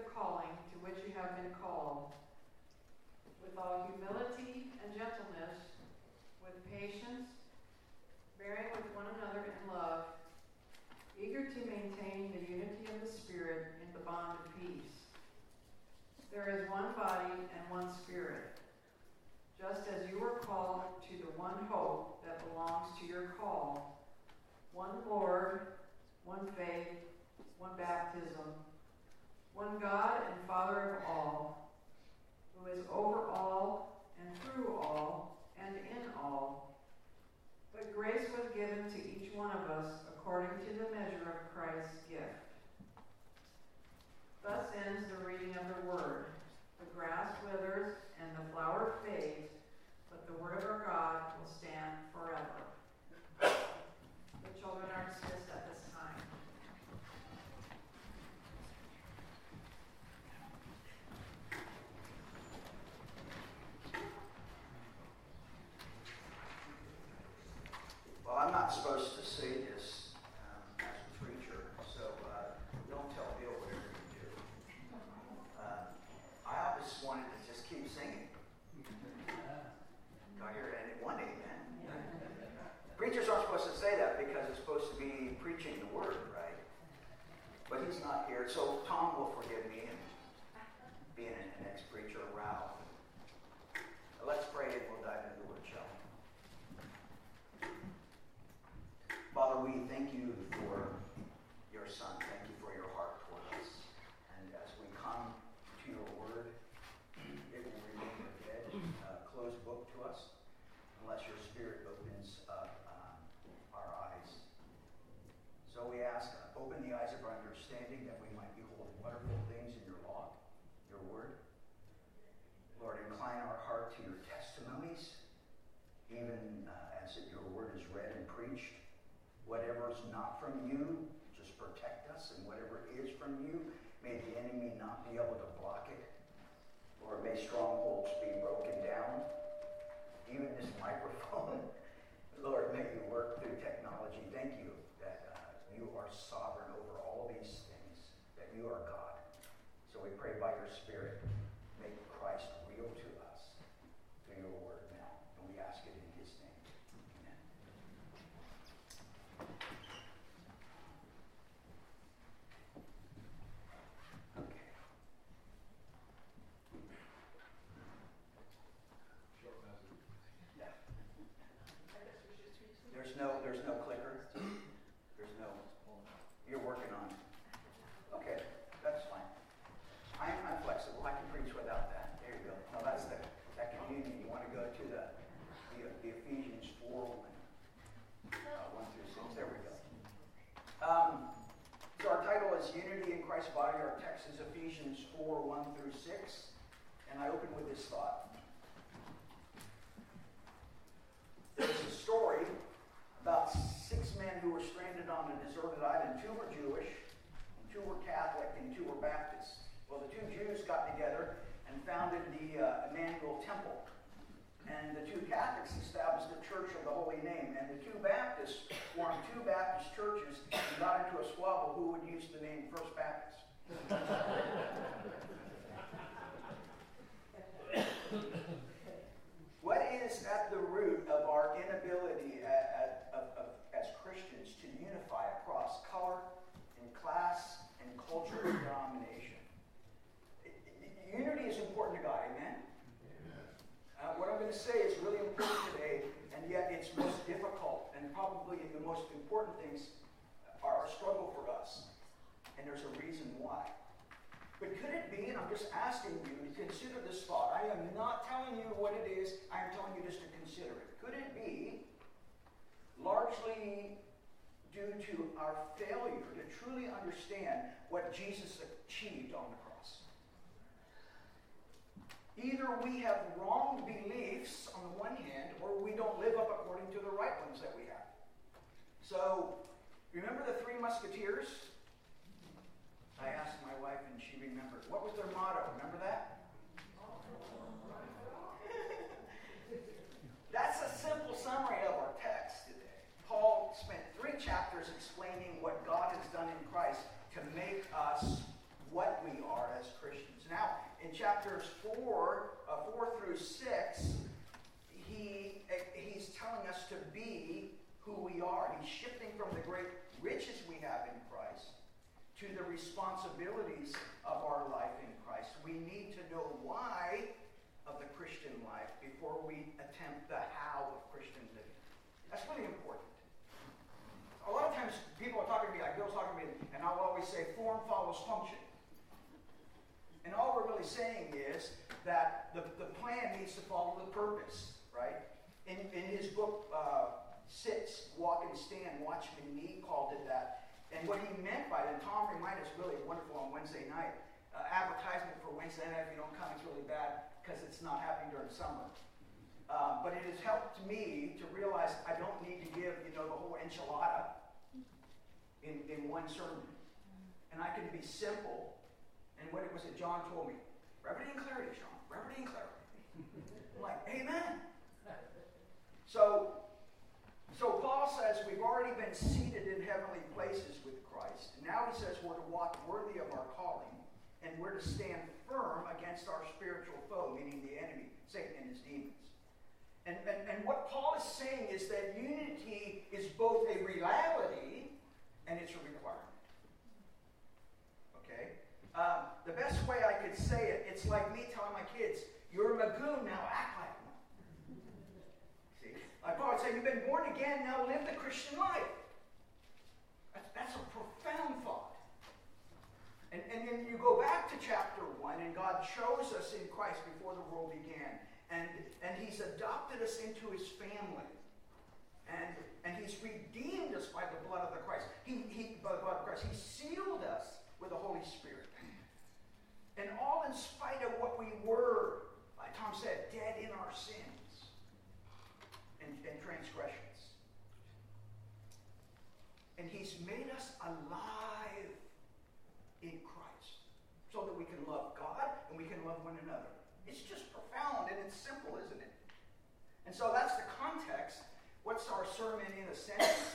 calling to which you have been called, with all humility and gentleness, with patience, bearing with one another in love, eager to maintain the unity of the Spirit in the bond of peace. There is one body and one Spirit, just as you were called to the one hope that belongs to your call, one Lord, one faith, one baptism, one God and Father of all, who is over all and through all and in all. But grace was given to each one of us according to the measure of Christ's gift. Thus ends the reading of the word. The grass withers and the flower fades, but the word of our God will stand forever. The children are dismissed at this time. Well, I'm not supposed to say this as a preacher, so don't tell Bill whatever you do. I just wanted to just keep singing. Got here and one amen. Preachers aren't supposed to say that because it's supposed to be preaching the word, right? But he's not here, so Tom will forgive me and being an ex-preacher, Ralph. Let's pray and we'll dive into the word, shall we? Father, we thank you for your Son. Thank you for your heart toward us. And as we come to your word, it will remain a dead, closed book to us unless your Spirit opens up our eyes. So we ask, open the eyes of our understanding that we might behold wonderful things in your law, your word. Lord, incline our heart to your testimonies, even as your word is read and preached. Whatever is not from you, just protect us. And whatever is from you, may the enemy not be able to block it. Lord, may strongholds be broken down. Even this microphone, Lord, may you work through technology. Thank you that you are sovereign over all these things, that you are God. So we pray by your Spirit, make Christ real to us through your word now. And we ask it in his name. Okay. Yeah. There's no clicker. You're working on it. Okay, that's fine. I'm flexible. I can preach without that. There you go. No, that's that communion. You want to go to the Ephesians 4, 1 through 6. There we go. So our title is Unity in Christ's Body. Our text is Ephesians 4, 1 through 6. And I open with this thought. There's a story about 6 men who were stranded on a deserted island. 2 were Jewish, and 2 were Catholic, and 2 were Baptist. Well, the 2 Jews got together and founded the Emmanuel Temple. And the 2 Catholics established the Church of the Holy Name. And the 2 Baptists formed 2 Baptist churches and got into a squabble who would use the name First Baptist. What is at the root of our inability as Christians to unify across color and class and culture and denomination? Unity is important to God, amen? What I'm going to say is really important today, and yet it's most difficult, and probably the most important things are a struggle for us. And there's a reason why. But could it be, and I'm just asking you to consider this thought. I am not telling you what it is, I am telling you just to consider it. Could it be largely due to our failure to truly understand what Jesus achieved on the cross? Either we have wrong beliefs on the one hand, or we don't live up according to the right ones that we have. So, remember the 3 Musketeers? I asked my wife and she remembered. What was their motto? Remember that? That's a simple summary of our text today. Paul spent 3 chapters explaining what God has done in Christ to make us what we are as Christians. chapters 4 through 6, he's telling us to be who we are. He's shifting from the great riches we have in Christ to the responsibilities of our life in Christ. We need to know why of the Christian life before we attempt the how of Christian living. That's really important. A lot of times people are talking to me, like Bill's talking to me, and I'll always say form follows function. And all we're really saying is that the plan needs to follow the purpose, right? In his book, Sit, Walk and Stand, Watch Me, called it that. And what he meant by it, and Tom reminded us really wonderful on Wednesday night, advertisement for Wednesday night, if you don't come, it's really bad because it's not happening during summer. But it has helped me to realize I don't need to give, the whole enchilada in one sermon. And I can be simple. And what it was that John told me, brevity and clarity, Sean, brevity and clarity. I'm like, amen. So Paul says we've already been seated in heavenly places with Christ. And now he says we're to walk worthy of our calling, and we're to stand firm against our spiritual foe, meaning the enemy, Satan and his demons. And what Paul is saying is that unity is both a reality and it's a requirement. Okay? The best way I could say it, it's like me telling my kids, you're a Magoon, now act like one. See? Like Paul would say, you've been born again, now live the Christian life. That's a profound thought. And then you go back to chapter 1, and God chose us in Christ before the world began. And he's adopted us into his family. And he's redeemed us by the blood of the Christ. By the blood of Christ. He sealed us with the Holy Spirit. And all in spite of what we were, like Tom said, dead in our sins and transgressions. And he's made us alive in Christ so that we can love God and we can love one another. It's just profound and it's simple, isn't it? And so that's the context. What's our sermon in a sentence?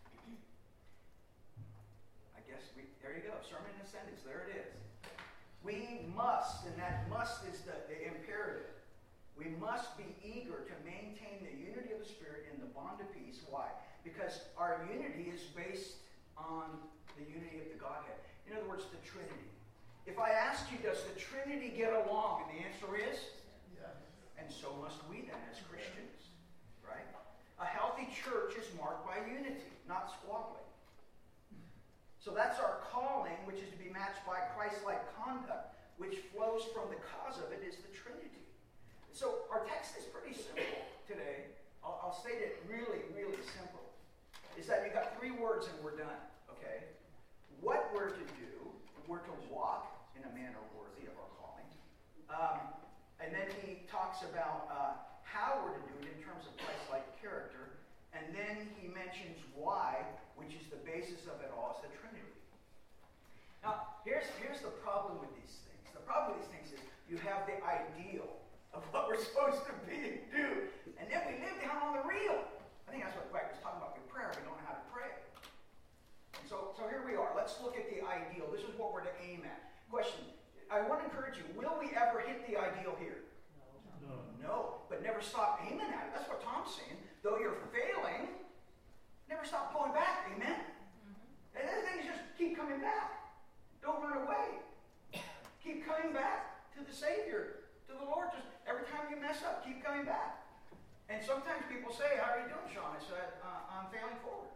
I guess there you go. Sermon in a sentence. There it is. We must, and that must is the imperative. We must be eager to maintain the unity of the Spirit in the bond of peace. Why? Because our unity is based on the unity of the Godhead. In other words, the Trinity. If I asked you, does the Trinity get along? And the answer is? Yes. And so must we then as Christians. Right? A healthy church is marked by unity, not squabbling. So that's our calling, which is to be matched by Christ-like conduct, which flows from the cause of it is the Trinity. So our text is pretty simple today. I'll state it really, really simple. Is that you got 3 words and we're done. Okay? What we're to do, we're to walk in a manner worthy of our calling. And then he talks about how we're to do it in terms of Christ-like character. And then he mentions why, which is the basis of it all, is the Trinity. Now, here's the problem with these things. The problem with these things is you have the ideal of what we're supposed to be and do. And then we live down on the real. I think that's what Mike was talking about with prayer. We don't know how to pray. And so here we are. Let's look at the ideal. This is what we're to aim at. Question. I want to encourage you. Will we ever hit the ideal here? No. But never stop aiming at it. That's what Tom's saying. Though you're failing, never stop pulling back. Amen? And the other thing is just keep coming back. Don't run away. Keep coming back to the Savior, to the Lord. Just every time you mess up, keep coming back. And sometimes people say, how are you doing, Sean? I said, I'm failing forward.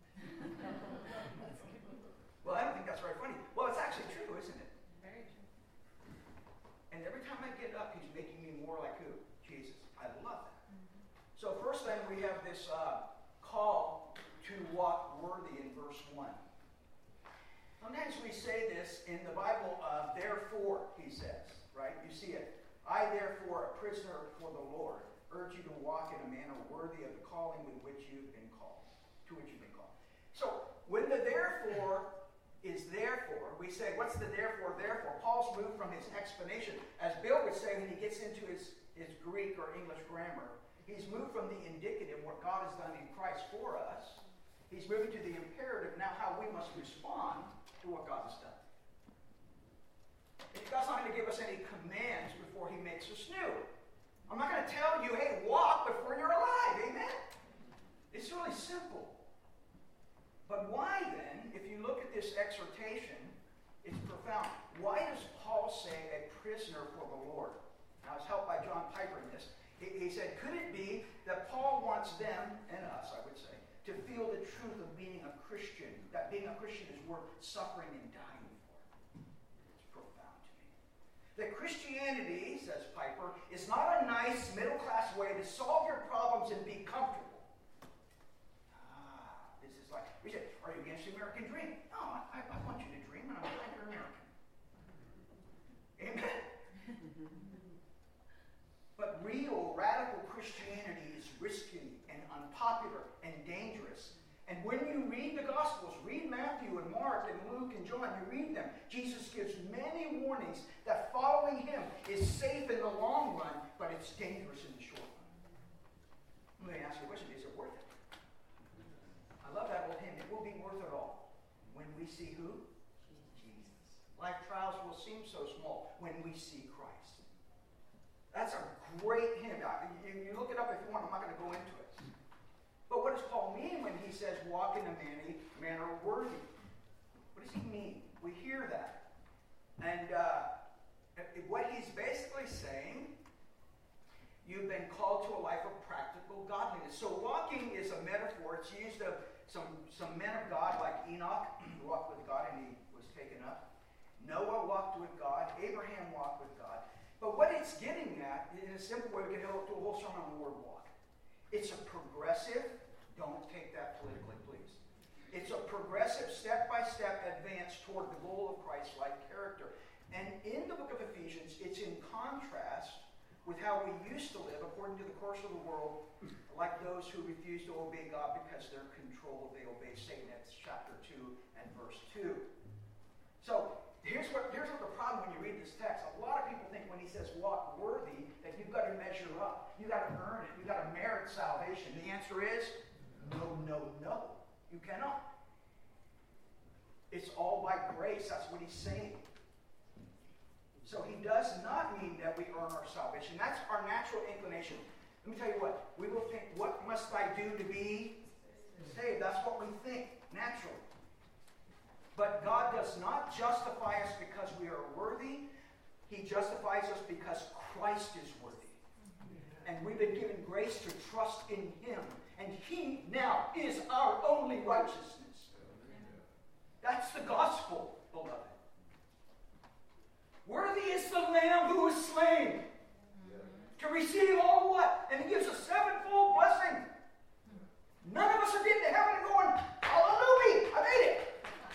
Well, I don't think that's very funny. Well, it's actually true, isn't it? Very true. And every time I get up, he's making me more like who? Jesus. I love that. So first then we have this call to walk worthy in verse 1. Sometimes we say this in the Bible, therefore, he says, right? You see it. I, therefore, a prisoner for the Lord, urge you to walk in a manner worthy of the calling with which you've been called, to which you've been called. So, when the therefore is therefore, we say, what's the therefore? Therefore, Paul's moved from his explanation, as Bill would say when he gets into his Greek or English grammar, he's moved from the indicative, what God has done in Christ for us, he's moving to the imperative, now how we must respond to what God has done. God's not going to give us us any commands before he makes us new. I'm not going to tell you, hey, walk before you're alive. Amen? It's really simple. But why then, if you look at this exhortation, it's profound. Why does Paul say a prisoner for the Lord? Now, I was helped by John Piper in this. He said, could it be that Paul wants them, and us, I would say, to feel the truth of being a Christian, that being a Christian is worth suffering and dying for? It's profound to me. That Christianity, says Piper, is not a nice middle-class way to solve your problems and be comfortable. This is like, we said, are you against the American dream? No, I want you to dream, and I'm glad you're American. Amen? But real, radical Christianity is risky and unpopular and dangerous. And when you read the Gospels, read Matthew and Mark and Luke and John, you read them, Jesus gives many warnings that following him is safe in the long run, but it's dangerous in the short run. Let me ask you a question. Is it worth it? I love that old hymn. It will be worth it all when we see who? Jesus. Life trials will seem so small when we see Christ. That's a great hymn. You look it up if you want. I'm not going to go into it. But what does Paul mean when he says, walk in a manner worthy? What does he mean? We hear that. And what he's basically saying, you've been called to a life of practical godliness. So walking is a metaphor. It's used of some men of God like Enoch, who walked with God and he was taken up. Noah walked with God. Abraham walked with God. But what it's getting at, in a simple way, we can do a whole sermon on the word walk. It's a progressive, don't take that politically, please. It's a progressive, step-by-step advance toward the goal of Christ-like character. And in the book of Ephesians, it's in contrast with how we used to live according to the course of the world, like those who refuse to obey God because they're controlled, they obey Satan. That's chapter 2 and verse 2. So, here's what the problem when you read this text. A lot of people think when he says walk worthy, that you've got to measure up. You've got to earn it. You've got to merit salvation. The answer is no, no, no. You cannot. It's all by grace. That's what he's saying. So he does not mean that we earn our salvation. That's our natural inclination. Let me tell you what. We will think, what must I do to be saved? That's what we think naturally. But God does not justify us because we are worthy. He justifies us because Christ is worthy. And we've been given grace to trust in him. And he now is our only righteousness. That's the gospel, beloved. Worthy is the Lamb who was slain to receive all what? And he gives a sevenfold blessing. None of us are getting to heaven and going, hallelujah, I made it.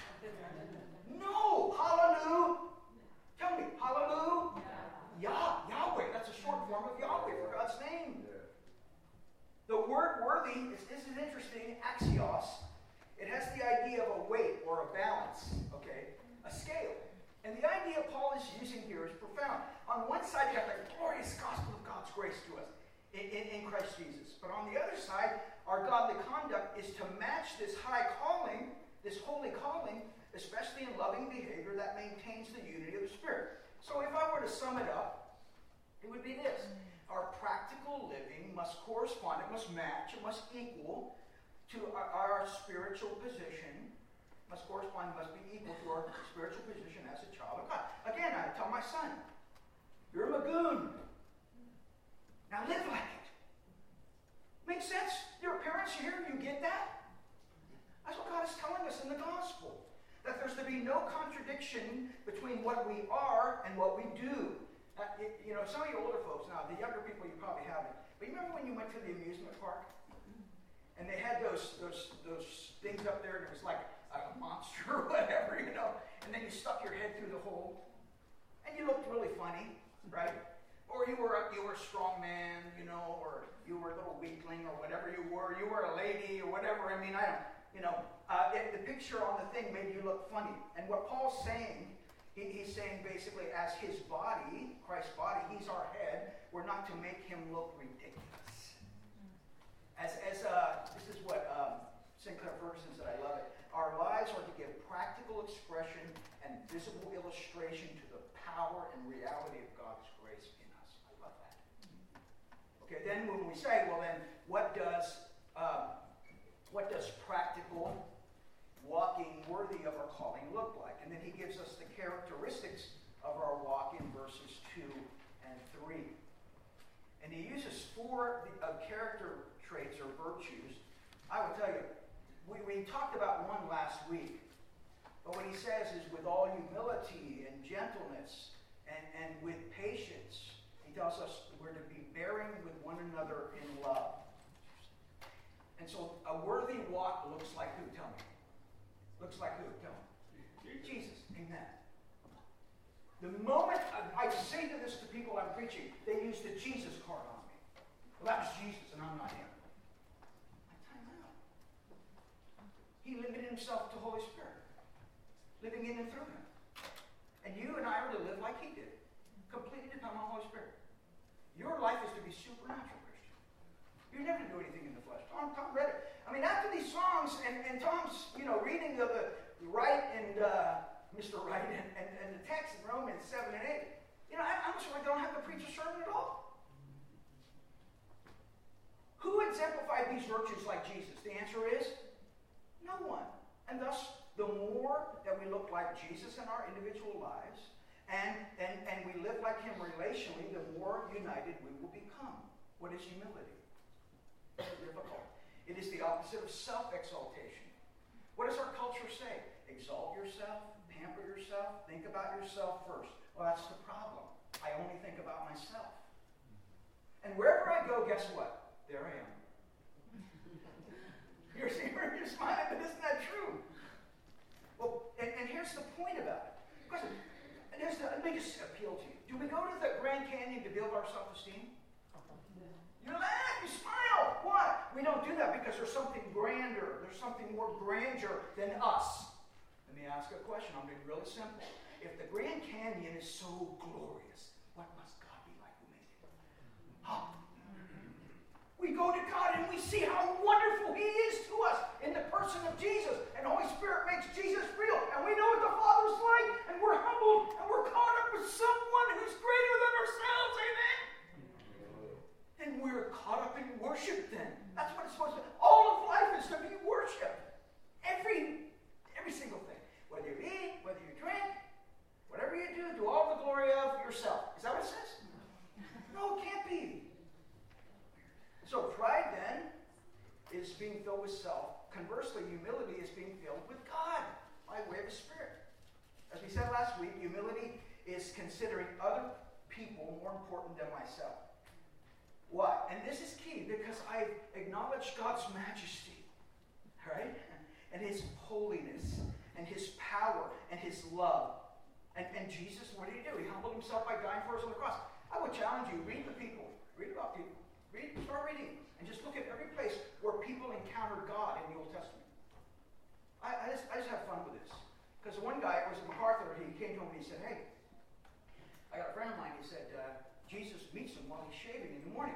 No, hallelujah. Tell me, hallelujah. Yahweh. That's a short form of Yahweh for God's name. The word worthy is interesting, axios. It has the idea of a weight or a balance, okay? A scale. And the idea Paul is using here is profound. On one side, you have the glorious gospel of God's grace to us in Christ Jesus. But on the other side, our godly conduct is to match this high calling, this holy calling, especially in loving behavior that maintains the unity of the Spirit. So if I were to sum it up, it would be this. Our practical living must correspond, it must match, it must equal to our spiritual position, must correspond, must be equal to our spiritual position as a child of God. Again, I tell my son, you're a Magoon. Now live like it. Makes sense? Your parents here, you get that? That's what God is telling us in the gospel. That there's to be no contradiction between what we are and what we do. Some of you older folks now, the younger people you probably haven't. But you remember when you went to the amusement park? And they had those things up there, and it was like a monster or whatever, and then you stuck your head through the hole, and you looked really funny, right? Or you were a strong man, or you were a little weakling, or whatever you were a lady, or whatever. I mean, the picture on the thing made you look funny. And what Paul's saying, he's saying basically, as his body, Christ's body, he's our head, we're not to make him look ridiculous. This is what Sinclair Ferguson said, I love it. Our lives are to give practical expression and visible illustration to the power and reality of God's grace in us. I love that. Okay, then when we say, well then, what does practical walking worthy of our calling look like? And then he gives us the characteristics of our walk in verses 2 and 3. And he uses 4 character traits or virtues. I will tell you, we talked about one last week. But what he says is with all humility and gentleness and with patience. He tells us we're to be bearing with one another in love. And so a worthy walk looks like who? Tell me. Looks like who? Tell me. Jesus. Amen. The moment I say this to people I'm preaching, they use the Jesus card on me. Well, that was Jesus and I'm not him. Time out. He limited himself to Holy Spirit, living in and through him. And you and I are to live like he did, completely depend on the Holy Spirit. Your life is to be supernatural, Christian. You're never to do anything in the flesh. Tom read it. I mean, after these songs and Tom's, reading of the Wright and Mr. Wright and the text in Romans 7 and 8, I'm sure I don't have to preach a sermon at all. Who exemplified these virtues like Jesus? The answer is no one. And thus, the more that we look like Jesus in our individual lives and we live like him relationally, the more united we will become. What is humility? It's difficult. It is the opposite of self-exaltation. What does our culture say? Exalt yourself, pamper yourself, think about yourself first. Well, that's the problem. I only think about myself. And wherever I go, guess what? There I am. You're smiling, but isn't that true? Well, and here's the point about it. Let me just appeal to you. Do we go to the Grand Canyon to build our self-esteem? You laugh, you smile. Why? We don't do that because there's something grander. There's something more grandeur than us. Let me ask a question. I'm being really simple. If the Grand Canyon is so glorious, what must God be like who made it? Huh? We go to God and we see how wonderful he is to us in the person of Jesus. And the Holy Spirit makes Jesus real. And we know what the Father's like. And we're humbled. And we're caught up with someone who's greater than ourselves. Amen? And we're caught up in worship then. That's what it's supposed to be. All of life is to be worship. Every single thing. Whether you eat, whether you drink, whatever you do all the glory of yourself. Is that what it says? No, it can't be. So pride then is being filled with self. Conversely, humility is being filled with God by way of the Spirit. As we said last week, humility is considering other people more important than myself. Why? And this is key because I acknowledge God's majesty, right? And his holiness and his power and his love. And Jesus, what did he do? He humbled himself by dying for us on the cross. I would challenge you, read the people. Read about people. Start reading. And just look at every place where people encountered God in the Old Testament. I just have fun with this. Because one guy, it was MacArthur, he came to him and he said, hey, I got a friend of mine, he said, Jesus meets him while he's shaving in the morning.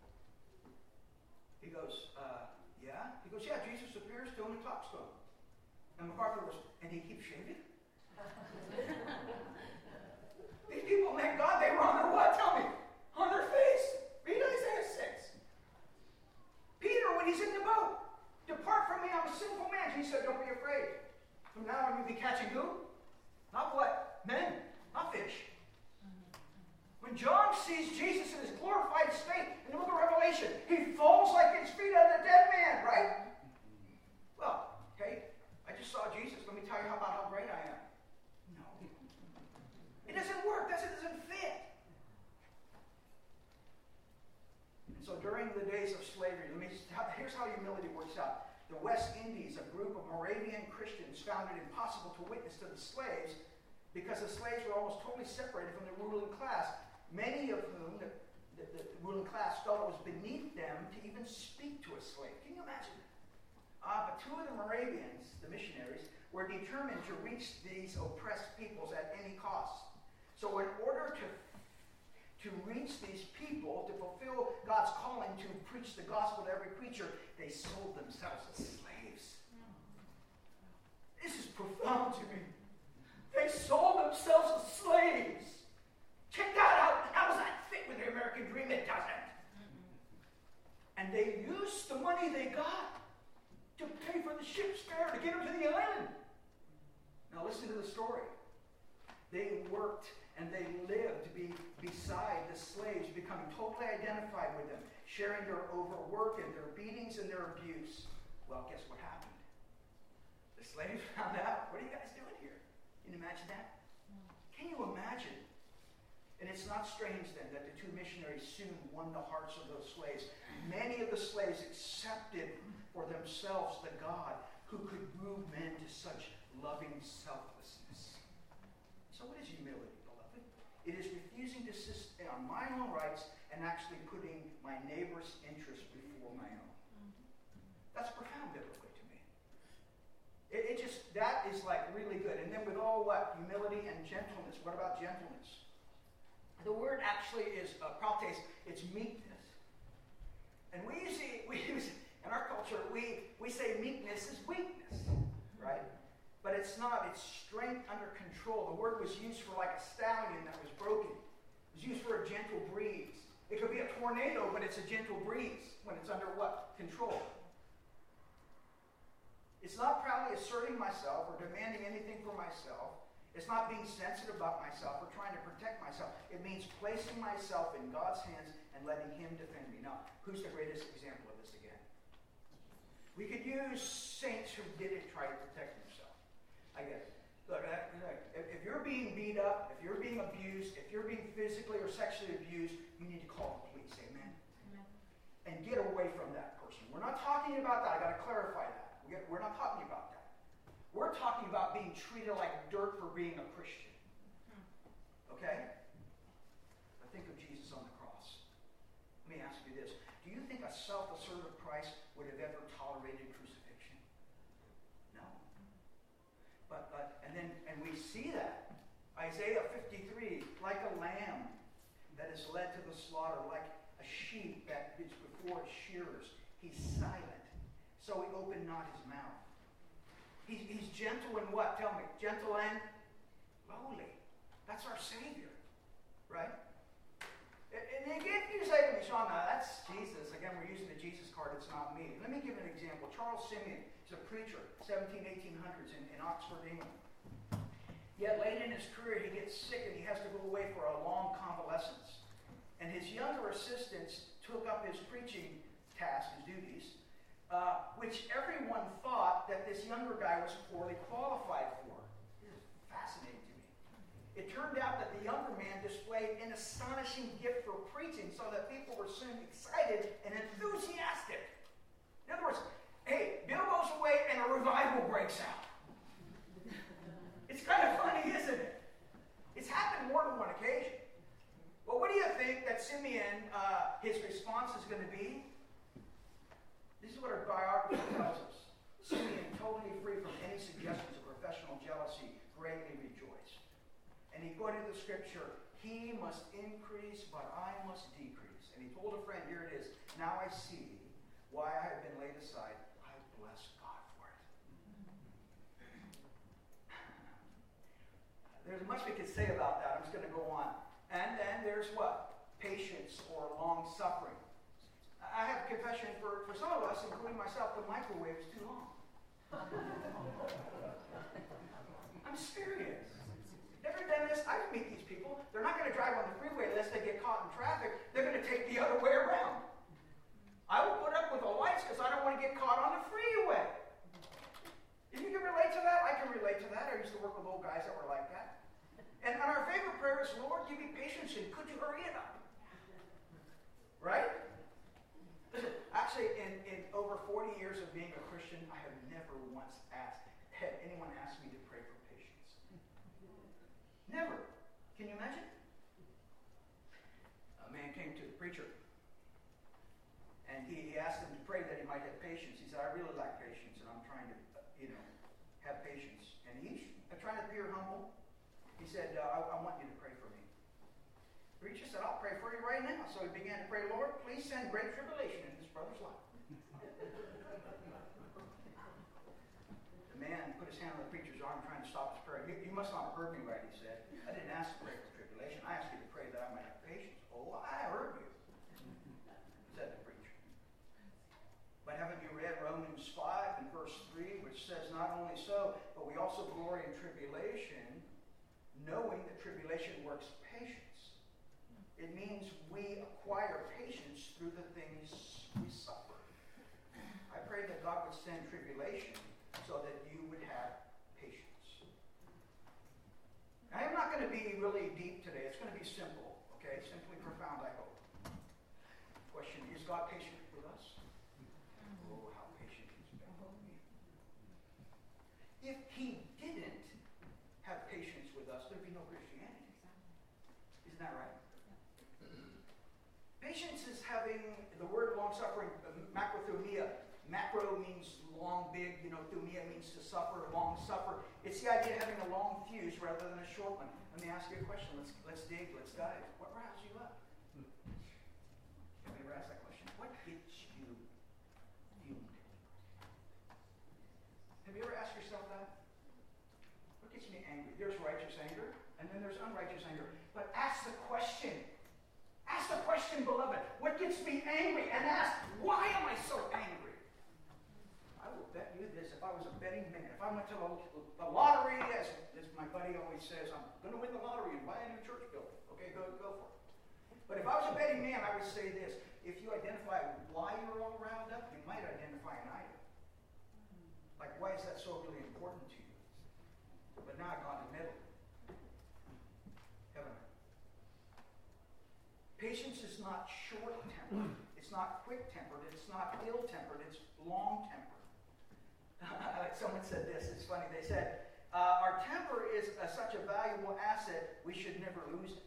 He goes, yeah? He goes, yeah, Jesus appears to him and talks to him. And MacArthur was, and he keeps shaving? These people met God, they were on their what? Tell me. On their face. Read Isaiah 6. Peter, when he's in the boat, depart from me, I'm a sinful man. Jesus said, don't be afraid. From now on, you'll be catching who? Not what? Men, not fish. When John sees Jesus in his glorified state in the book of Revelation, he falls like his feet on a dead man, right? Well, okay, I just saw Jesus. Let me tell you about how great I am. No. It doesn't work. It doesn't fit. And so during the days of slavery, here's how humility works out. The West Indies, a group of Moravian Christians, found it impossible to witness to the slaves because the slaves were almost totally separated from the ruling class, many of whom the ruling class felt it was beneath them to even speak to a slave. Can you imagine that? But two of the Moravians, the missionaries, were determined to reach these oppressed peoples at any cost. So in order to reach these people, to fulfill God's calling to preach the gospel to every creature, they sold themselves as slaves. This is profound to me. They sold themselves as slaves God to pay for the ship's fare to get them to the island. Now listen to the story. They worked and they lived beside the slaves, becoming totally identified with them, sharing their overwork and their beatings and their abuse. Well, guess what happened? The slaves found out, what are you guys doing here? Can you imagine that? Can you imagine? And it's not strange then that the two missionaries soon won the hearts of those slaves. Many of the slaves accepted for themselves the God who could move men to such loving selflessness. So what is humility, beloved? It is refusing to insist on my own rights and actually putting my neighbor's interest before my own. That's profound biblically to me. That is like really good. And then with all what? Humility and gentleness. What about gentleness? The word actually is prautes, it's meekness. And we use, in our culture, we say meekness is weakness, right? But it's not, it's strength under control. The word was used for like a stallion that was broken. It was used for a gentle breeze. It could be a tornado, but it's a gentle breeze when it's under what? Control. It's not proudly asserting myself or demanding anything for myself. It's not being sensitive about myself or trying to protect myself. It means placing myself in God's hands and letting Him defend me. Now, who's the greatest example of this again? We could use saints who didn't try to protect themselves. I get it. Look, if you're being beat up, if you're being abused, if you're being physically or sexually abused, you need to call the police. Amen? Amen. And get away from that person. We're not talking about that. I've got to clarify that. We're not talking about that. We're talking about being treated like dirt for being a Christian. Okay? But think of Jesus on the cross. Let me ask you this. Do you think a self-assertive Christ would have ever tolerated crucifixion? No. And we see that. Isaiah 53, like a lamb that is led to the slaughter, like a sheep that is before its shearers, he's silent. So he opened not his mouth. He's gentle and what? Tell me. Gentle and lowly. That's our Savior. Right? And again, you say to me, Sean, now that's Jesus. Again, we're using the Jesus card. It's not me. Let me give an example. Charles Simeon is a preacher, 1800s in Oxford, England. Yet late in his career, he gets sick and he has to go away for a long convalescence. And his younger assistants took up his preaching task, his duties, which everyone thought that this younger guy was poorly qualified for. This is fascinating to me. It turned out that the younger man displayed an astonishing gift for preaching so that people were soon excited and enthusiastic. In other words, hey, Bill goes away and a revival breaks out. It's kind of funny, isn't it? It's happened more than one occasion. Well, what do you think that Simeon, his response is going to be? This is what our biography tells us. Simeon, totally free from any suggestions of professional jealousy, greatly rejoiced. And he quoted the scripture, "He must increase, but I must decrease." And he told a friend, here it is, "Now I see why I have been laid aside. I bless God for it." There's much we could say about that. I'm just going to go on. And then there's what? Patience or long suffering. I have a confession for some of us, including myself, the microwave is too long. I'm serious. Never done this? I meet these people. They're not going to drive on the freeway unless they get caught in traffic. They're going to take the other way around. I will put up with the lights because I don't want to get caught on the freeway. If you can relate to that, I can relate to that. I used to work with old guys that were like that. And our favorite prayer is, "Lord, give me patience and could you hurry it up?" Right? Listen, actually, in over 40 years of being a Christian, I have never once had anyone ask me to pray for patience. Never. Can you imagine? A man came to the preacher, and he asked him to pray that he might have patience. He said, "I really lack patience, and I'm trying to, have patience." And he's trying to appear humble. He said, I want you to pray for me. The preacher said, "I'll pray for you right now." So he began to pray, "Lord, please send great tribulation in this brother's life." The man put his hand on the preacher's arm trying to stop his prayer. You must not have heard me right," he said. "I didn't ask to pray for tribulation. I asked you to pray that I might have patience." "Oh, I heard you," said the preacher. "But haven't you read also glory in tribulation, knowing that tribulation works patience. It means we acquire patience through the things we suffer. I pray that God would send tribulation so that you would have patience. I am not going to be really deep today. It's going to be simple, okay? Simply profound, I hope. Question, is God patient with us? Oh, how patient he's been with me. If he didn't have patience with us, there'd be no Christianity. Isn't that right? Patience is having the word long-suffering, macrothumia. Macro means long, big, thumia means to suffer, long suffer. It's the idea of having a long fuse rather than a short one. Let me ask you a question. Let's dig, let's dive. What riles you up? Have you ever asked that question? What gets you fumed? Have you ever asked yourself that? What gets me angry? There's righteous anger, and then there's unrighteous anger. But ask the question. Ask the question, beloved. What gets me angry? And ask, why am I so angry? I will bet you this. If I was a betting man, if I went to the lottery, as my buddy always says, I'm going to win the lottery and buy a new church building. Okay, go for it. But if I was a betting man, I would say this. If you identify why you're all riled up, you might identify an item. Like, why is that so really important to you? But now I've gone to middle. Haven't I? Patience is not short-tempered. It's not quick-tempered. It's not ill-tempered. It's long-tempered. Someone said this. It's funny. They said, our temper is such a valuable asset, we should never lose it.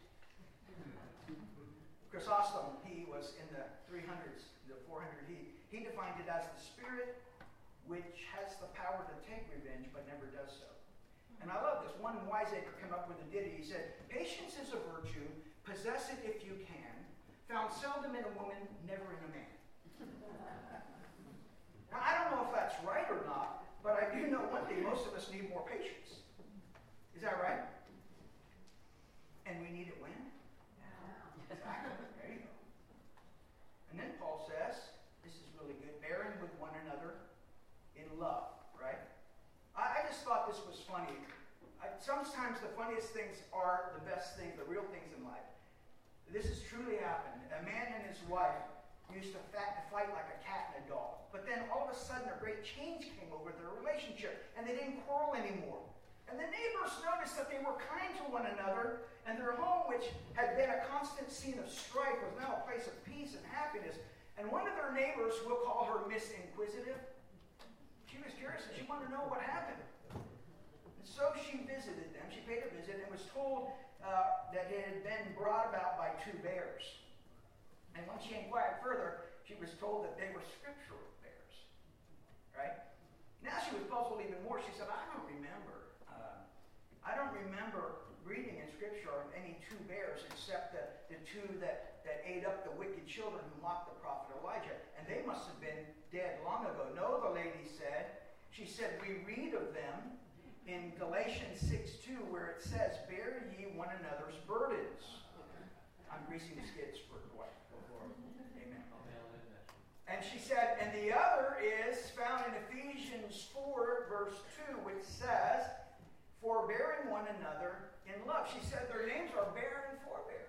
Chrysostom, he was in the 300s, the 400, he defined it as the spirit which has the power to take revenge but never does so. And I love this. One wiseacre came up with a ditty. He said, patience is a virtue, possess it if you can, found seldom in a woman, never in a man. Now, I don't know if that's right or not, but I do know one thing. Most of us need more patience. Is that right? And we need it when? Exactly. There you go. And then Paul says, this is really good, bearing with one another in love, right? I just thought this was funny. Sometimes the funniest things are the best things, the real things in life. This has truly happened. A man and his wife used to fight like a cat and a dog. But then all of a sudden a great change came over their relationship, and they didn't quarrel anymore. And the neighbors noticed that they were kind to one another, and their home, which had been a constant scene of strife, was now a place of peace and happiness. And one of their neighbors, we'll call her Miss Inquisitive, she was curious and she wanted to know what happened. And so she visited them. She paid a visit and was told that it had been brought about by two bears. And when she inquired further, she was told that they were scriptural bears. Right? Now she was puzzled even more. She said, I don't remember reading in Scripture of any two bears except the two that ate up the wicked children who mocked the prophet Elijah. And they must have been dead long ago. No, the lady said. She said, we read of them in Galatians 6:2 where it says, bear ye one another's burdens. I'm greasing skids for what? Amen. And she said, and the other is found in Ephesians 4 verse 2, which says, forbearing one another in love. She said their names are Bear and Forbear.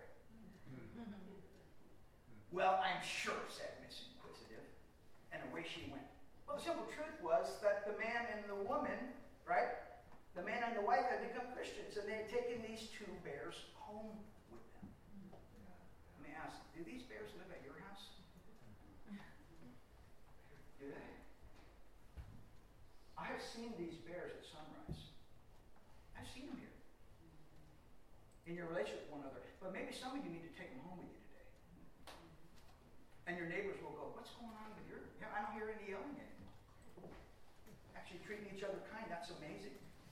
Well, I'm sure, said Miss Inquisitive. And away she went. Well, the simple truth was that the man and the woman, right? The man and the wife had become Christians, and they had taken these two bears home with them. Let me ask, do these bears live at your house? Do they? I have seen these bears at sunrise. I've seen them here. In your relationship with one another. But maybe some of you need to take them home with you today. And your neighbors will go, what's going on with your... I don't hear any yelling anymore. Actually treating each other kind, that's amazing.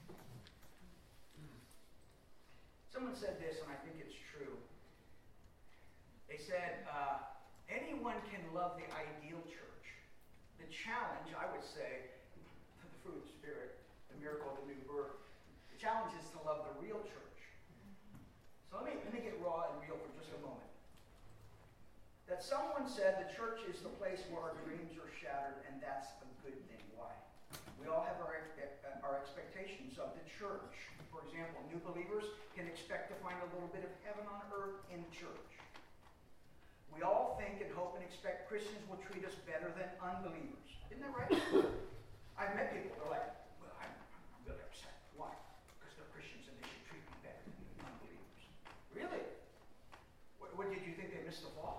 Someone said this, and I think it's true. They said, anyone can love the ideal church. The challenge, I would say, the fruit of the Spirit, the miracle of the new birth, the challenge is to love the real church. So let me get raw and real for just a moment. That someone said the church is the place where our dreams are shattered, and that's a good thing. Why? We all have our expectations of the church. For example, new believers can expect to find a little bit of heaven on earth in church. We all think and hope and expect Christians will treat us better than unbelievers. Isn't that right? I've met people, they're like, well, I'm really upset. Why? Because they're Christians and they should treat me better than unbelievers. Really? What did you think they missed the fall?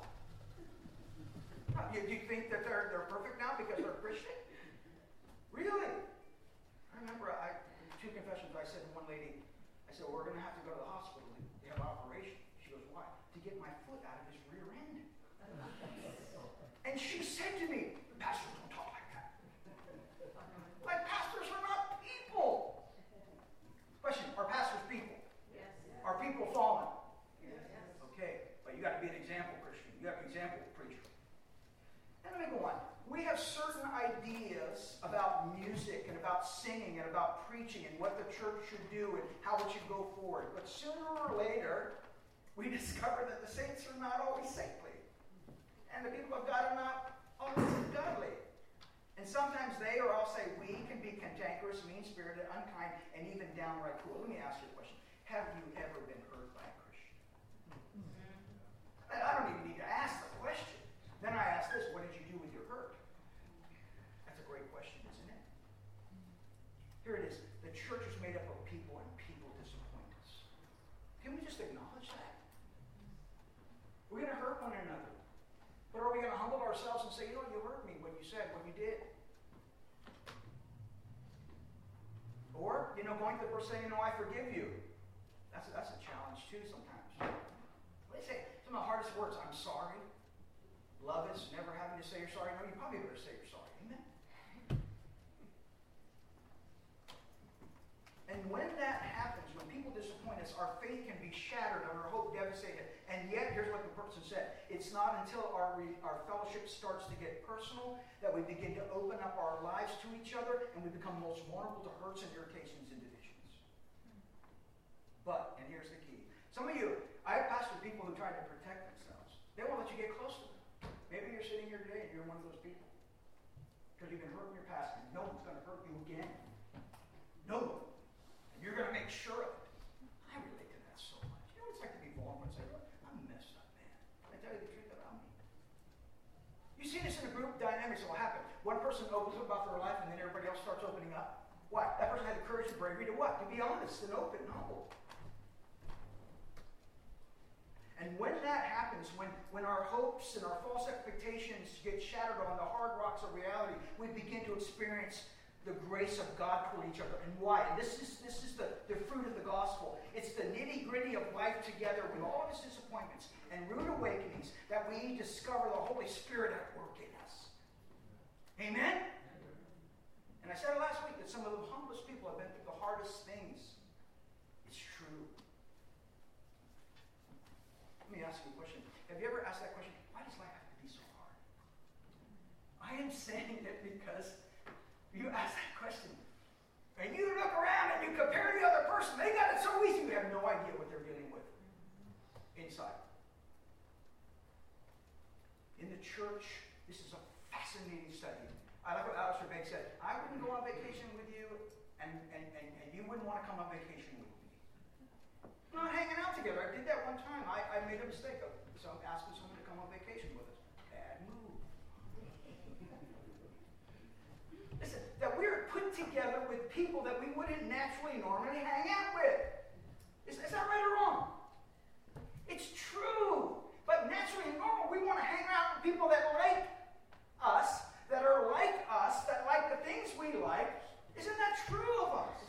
Do you think that they're perfect now because they're Christian? Really? I remember two confessions I said to one lady, I said, well, we're going to have to go to the hospital to have an operation. She goes, why? To get my foot out of his rear end. And she said to me, pastors don't talk like that. Like pastors are not people. Question, are pastors people? Yes. Are people fallen? Yes. Okay, but you got to be an example Christian. You got to be an example preacher. And let me go on. We have certain ideas about music and about singing and about preaching and what the church should do and how it should go forward. But sooner or later, we discover that the saints are not always saintly. And the people of God are not always godly. And sometimes they, or I'll say we, can be cantankerous, mean-spirited, unkind, and even downright cruel. Let me ask you a question. Have you ever been hurt by a Christian? I don't even need to ask the question. Then I ask this, what did you do with your hurt? That's a great question, isn't it? Here it is. The church is made up of people, and people disappoint us. Can we just acknowledge that? We're going to hurt one another. But are we going to humble ourselves and say, you know, you hurt me, what you said, what you did? Or, going to the person saying, I forgive you. That's a challenge too sometimes. What do you say? Some of the hardest words, I'm sorry. Love is never having to say you're sorry. No, you probably better say you're sorry. Amen? And when that happens, when people disappoint us, our faith can be shattered and our hope devastated. And yet, here's what the person said. It's not until our fellowship starts to get personal that we begin to open up our lives to each other and we become most vulnerable to hurts and irritations and divisions. But, and here's the key. Some of you, I have pastored people who try to protect themselves. They won't let you get close to them. Maybe you're sitting here today and you're one of those people. Because you've been hurt in your past and no one's going to hurt you again. No one. And you're going to make sure of it. I relate to that so much. You know what it's like to be vulnerable and say, look, I'm messed up, man. Can I tell you the truth about me? You see this in a group dynamics that will happen. One person opens up about their life and then everybody else starts opening up. Why? That person had the courage and bravery to what? To be honest and open and humble. And when that happens, when our hopes and our false expectations get shattered on the hard rocks of reality, we begin to experience the grace of God toward each other. And why? And this is the fruit of the gospel. It's the nitty-gritty of life together with all of its disappointments and rude awakenings that we discover the Holy Spirit at work in us. Amen? And I said last week that some of the humblest people have been through the hardest things. It's true. Let me ask you a question. Have you ever asked that question? Why does life have to be so hard? I am saying it because you ask that question, and you look around and you compare the other person. They got it so easy. You have no idea what they're dealing with inside. In the church, this is a fascinating study. I like what Alistair Begg said. I wouldn't go on vacation with you, and you wouldn't want to come on vacation with me. We're not hanging out together. I did that one time. I made a mistake of asking someone to come on vacation with us. Bad move. Listen, that we're put together with people that we wouldn't naturally normally hang out with. Is that right or wrong? It's true. But naturally and normal, we want to hang out with people that like us, that are like us, that like the things we like. Isn't that true of us?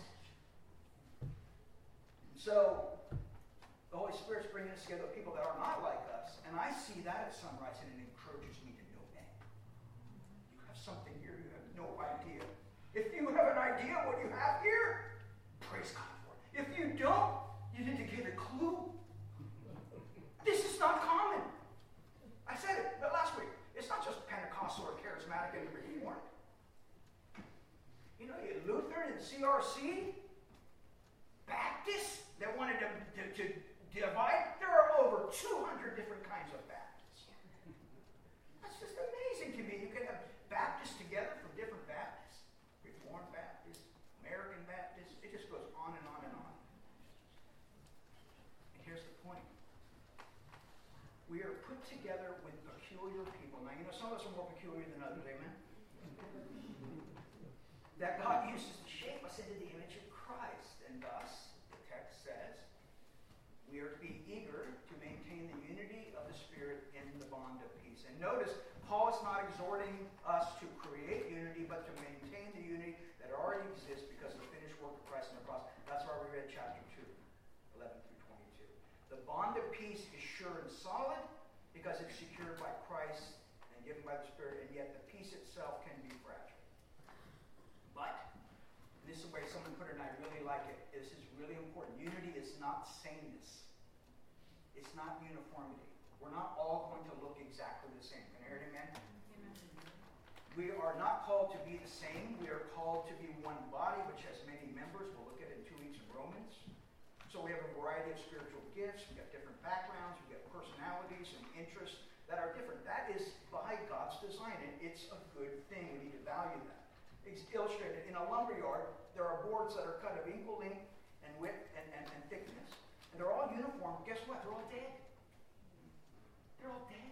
So, the Holy Spirit's bringing us together with people that are not like us, and I see that at Sunrise, and it encourages me to know that. You have something here you have no idea. If you have an idea what you have here, praise God for it. If you don't, you need to get a clue. This is not common. I said it last week. It's not just Pentecostal or charismatic and reformed. You know, Lutheran and CRC, Baptists that wanted to divide. There are over 200 different kinds of Baptists. That's just amazing to me. You can have Baptists together from different Baptists, Reformed We are put together with peculiar people. Now, you know, some of us are more peculiar than others, amen? That God uses to shape us into the image of Christ. And thus, the text says, we are to be eager to maintain the unity of the Spirit in the bond of peace. And notice, Paul is not exhorting us to create unity, but to maintain the unity that already exists because of the finished work of Christ on the cross. That's why we read chapter 2, 11 through 22. The bond of peace is sure and solid because it's secured by Christ and given by the Spirit, and yet the peace itself can be fragile. But, and this is the way someone put it, and I really like it. This is really important. Unity is not sameness. It's not uniformity. We're not all going to look exactly the same. Can I hear it, amen? Amen? We are not called to be the same. We are called to be one body, which has many members. We'll look at it in 2 weeks in Romans. So we have a variety of spiritual gifts. We have different backgrounds. We have personalities and interests that are different. That is by God's design, and it's a good thing. We need to value that. It's illustrated in a lumberyard. There are boards that are cut of equal length and width and thickness, and they're all uniform. Guess what? They're all dead. They're all dead.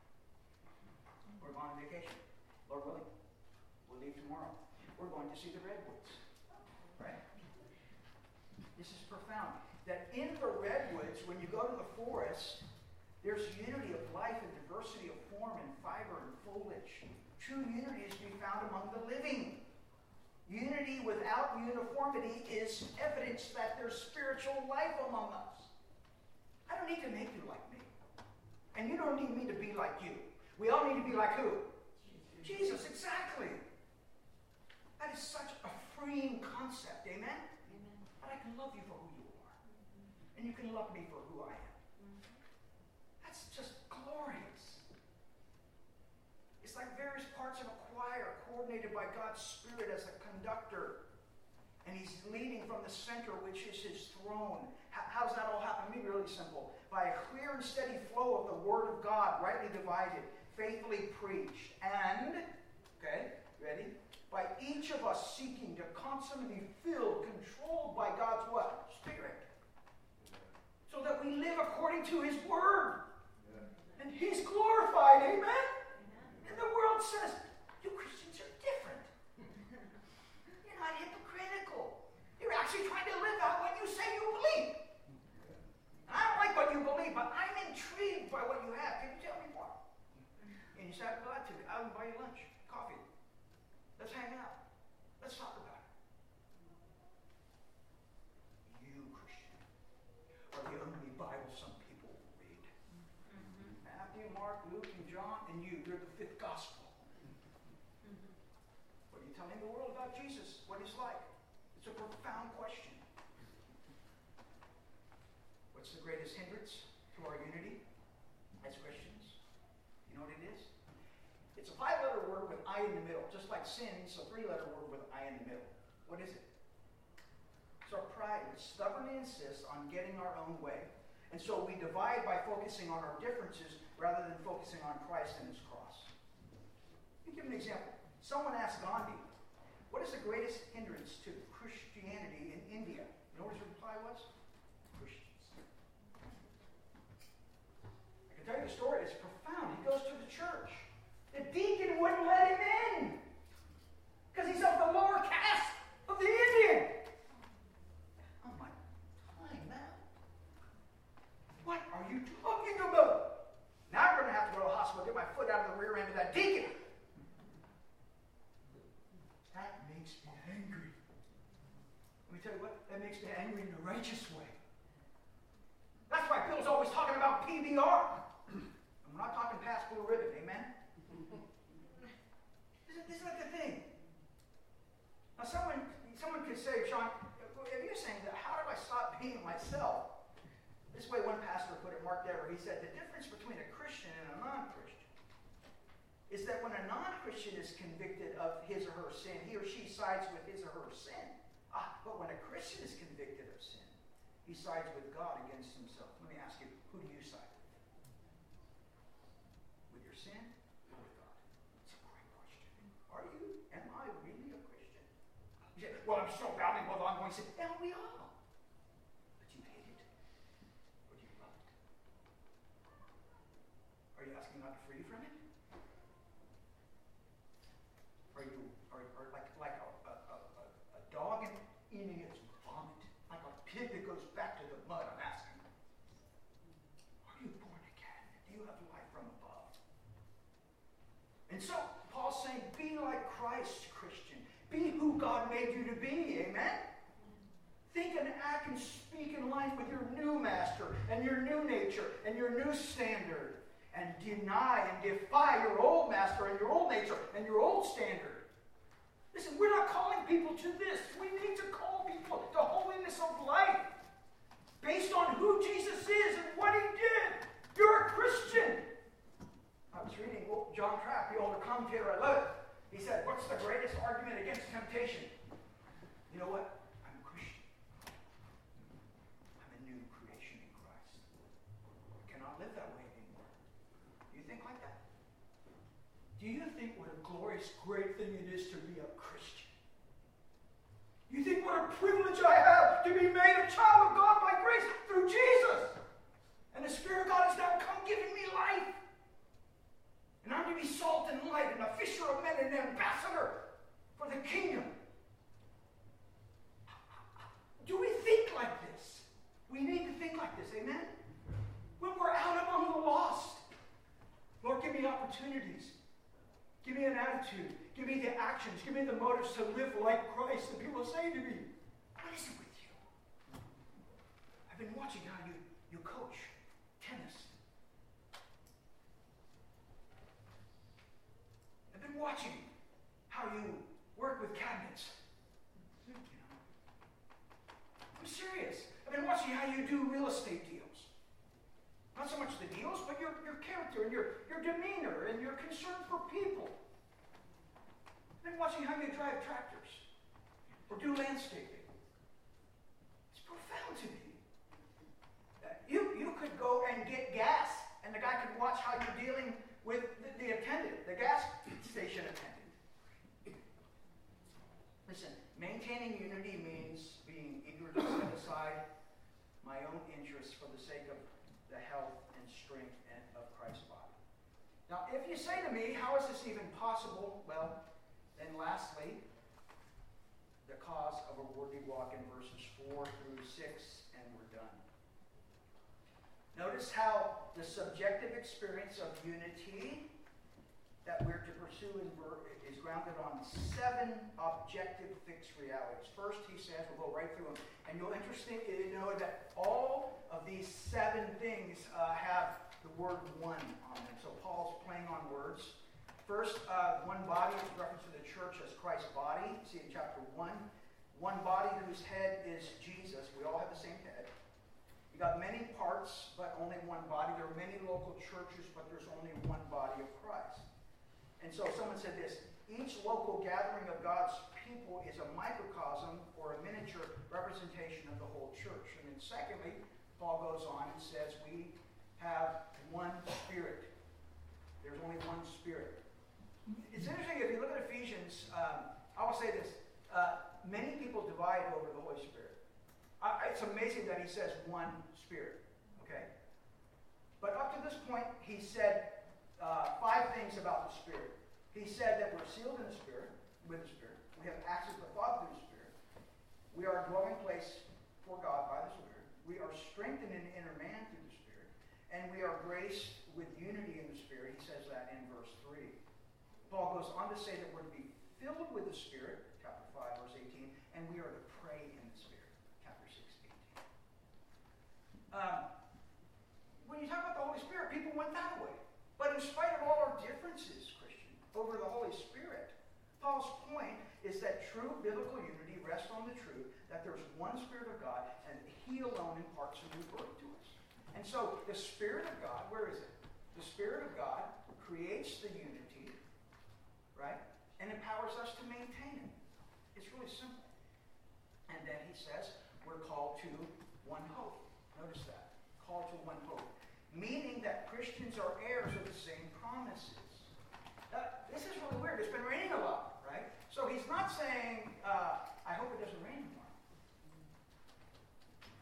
We're going on vacation, Lord willing. We'll leave tomorrow. We're going to see the redwoods. Right? This is profound. That in the redwoods, when you go to the forest, there's unity of life and diversity of form and fiber and foliage. True unity is to be found among the living. Unity without uniformity is evidence that there's spiritual life among us. I don't need to make you like me. And you don't need me to be like you. We all need to be like who? Jesus, exactly. That is such a freeing concept, amen? Amen. But I can love you for who you are. And you can love me for who I am. That's just glorious. It's like various parts of a choir coordinated by God's Spirit as a conductor. And he's leading from the center, which is his throne. How's that all happen? Let me be really simple. By a clear and steady flow of the Word of God, rightly divided, faithfully preached, and, okay, ready? By each of us seeking to constantly be filled, controlled by God's what? Spirit. So that we live according to his Word. And he's glorified, amen? And the world says, you Christians are different. You're not hypocritical. You're actually trying to live out what you say you believe. And I don't like what you believe, but I'm intrigued by what you have. Can you tell me more? And you say, I'd be glad to. I'll buy you lunch, coffee. Let's hang out. Let's talk about it. You, Christian, are the only Bible some people read. Matthew, Mark, Luke, and John, and you're the fifth gospel. What are you telling the world about Jesus? What he's like? It's a profound question. What's the greatest hindrance to our unity as Christians? You know what it is? It's a 5-letter word with I in the middle. Just like sin, it's a 3-letter word with I in the middle. What is it? It's our pride, which stubbornly insists on getting our own way. And so we divide by focusing on our differences rather than focusing on Christ and his cross. Let me give an example. Someone asked Gandhi, what is the greatest hindrance to Christianity in India? You know what his reply was? Christians. I can tell you the story. It's profound. He goes to the church. The deacon wouldn't let him in because he's of the lower caste of the Indian. I'm like, time out. What are you talking about? Now I'm going to have to go to the hospital and get my foot out of the rear end of that deacon. That makes me angry. Let me tell you what, that makes me angry in a righteous way. That's why Bill's always talking about PBR. And we're not talking past blue ribbon, amen? Isn't that the thing? Now someone could say, Sean, if you're saying that, how do I stop being myself? This way one pastor put it, Mark Dever, he said, the difference between a Christian and a non-Christian is that when a non-Christian is convicted of his or her sin, he or she sides with his or her sin. But when a Christian is convicted of sin, he sides with God against himself. Let me ask you, who do you side with? With your sin or with God? It's a great question. Are you? Am I really a Christian? You say, well, I'm so badly with ongoing sin. Yeah, we are. But you hate it. Or do you love it? not free from it? Are like a dog and eating its vomit, like a pig that goes back to the mud? I'm asking. Are you born again? Do you have life from above? And so Paul's saying, be like Christ, Christian. Be who God made you to be. Amen? Think and act and speak in line with your new master and your new nature and your new standard. And deny and defy your old master and your old nature and your old standard. Listen, we're not calling people to this. We need to call people to holiness of life based on who Jesus is and what he did. You're a Christian. I was reading John Trapp, the older commentator. I love it. He said, what's the greatest argument against temptation? You know what? I'm a Christian. I'm a new creation in Christ. I cannot live that way anymore. Do you think like that? Do you think what a glorious, great thing it is to be a Christian? You think what a privilege I have to be made a child of God by grace through Jesus? And the Spirit of God has now come giving me life. And I'm to be salt and light and a fisher of men and an ambassador for the kingdom. Do we think like this? We need to think like this, amen? When we're out among the lost, Lord, give me opportunities. Give me an attitude. Give me the actions. Give me the motives to live like Christ. And people say to me, what is it with you? I've been watching how you coach tennis. I've been watching how you work with cabinets. You know. I'm serious. I've been watching how you do real estate deals. Not so much the deals, but your character and your demeanor and your concern for people. I've been watching how you drive tractors or do landscaping. It's profound to me. You could go and get gas, and the guy could watch how you're dealing with the attendant, the gas station attendant. Listen, maintaining unity means being eager to set aside my own interests for the sake of the health and strength of Christ's body. Now, if you say to me, how is this even possible? Well, then lastly, the cause of a worthy walk in verses 4 through 6, and we're done. Notice how the subjective experience of unity that we're to pursue is grounded on 7 objective fixed realities. First, he says, we'll go right through them, and you'll interesting to know that all of these 7 things have the word one on them. So Paul's playing on words. First, one body is a reference to the church as Christ's body. You see in chapter 1. One body whose head is Jesus. We all have the same head. You got many parts, but only one body. There are many local churches, but there's only one body of Christ. And so someone said this, each local gathering of God's people is a microcosm or a miniature representation of the whole church. And then secondly, Paul goes on and says we have one Spirit. There's only one Spirit. It's interesting if you look at Ephesians, I will say this, many people divide over the Holy Spirit. It's amazing that he says one Spirit, okay? But up to this point, he said 5 things about the Spirit. He said that we're sealed in the Spirit, with the Spirit. We have access to the Father through the Spirit. We are a dwelling place for God by the Spirit. We are strengthened in the inner man through the Spirit. And we are graced with unity in the Spirit. He says that in verse 3. Paul goes on to say that we're to be filled with the Spirit, chapter 5, verse 18, and we are to pray in the Spirit, chapter 6, 18. When you talk about the Holy Spirit, people went that way. But in spite of all our differences, Christian, over the Holy Spirit, Paul's point is that true biblical unity rests on the truth that there's one Spirit of God and He alone imparts a new birth to us. And so the Spirit of God, where is it? The Spirit of God creates the unity, right? And empowers us to maintain it. It's really simple. And then he says we're called to one hope. Notice that. Called to one hope. Meaning that Christians are heirs of the same promises. This is really weird. It's been raining a lot, right? So he's not saying, I hope it doesn't rain tomorrow.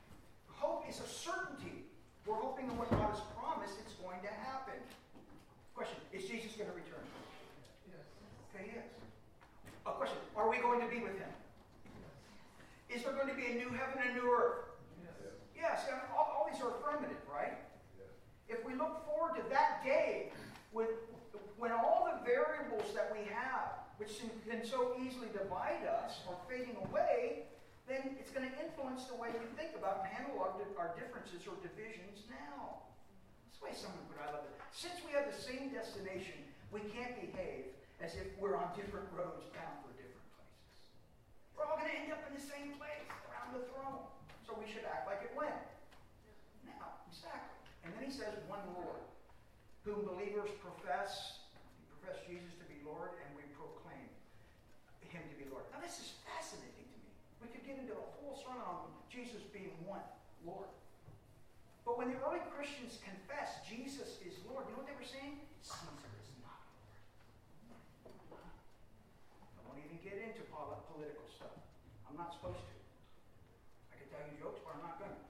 Hope is a certainty. We're hoping that what God has promised, it's going to happen. Question, is Jesus going to return? Yes. Okay, he is. A question, are we going to be with him? Yes. Is there going to be a new heaven and a new earth? Yes. Yes, and all these are affirmative, right? Yes. If we look forward to that day when all the variables that we have, which can so easily divide us, are fading away, then it's going to influence the way we think about and handle our differences or divisions now. That's the way someone put it. I love it. Since we have the same destination, we can't behave as if we're on different roads bound for different places. We're all going to end up in the same place, around the throne. So we should act like it went. Now, exactly. And then he says, one Lord, whom believers profess. We profess Jesus to be Lord, and we proclaim him to be Lord. Now, this is fascinating to me. We could get into a whole sermon on Jesus being one, Lord. But when the early Christians confessed Jesus is Lord, you know what they were saying? Caesar is not Lord. I won't even get into political stuff. I'm not supposed to. I can tell you jokes, but I'm not going to.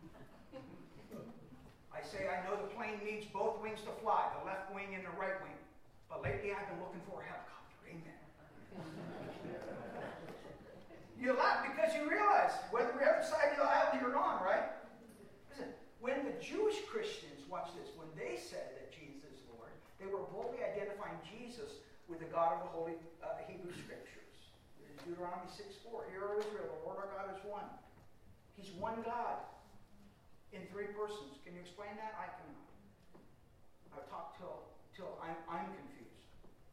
I say I know the plane needs both wings to fly, the left wing and the right wing. But lately I've been looking for a helicopter. Amen. You laugh because you realize whether you're other side of the aisle you're on, right? Listen, when the Jewish Christians, watch this, when they said that Jesus is Lord, they were boldly identifying Jesus with the God of the Holy Hebrew Scriptures. Deuteronomy 6:4, Hear, O Israel, the Lord our God is one. He's one God in three persons. Can you explain that? I cannot. I've talked till I'm confused.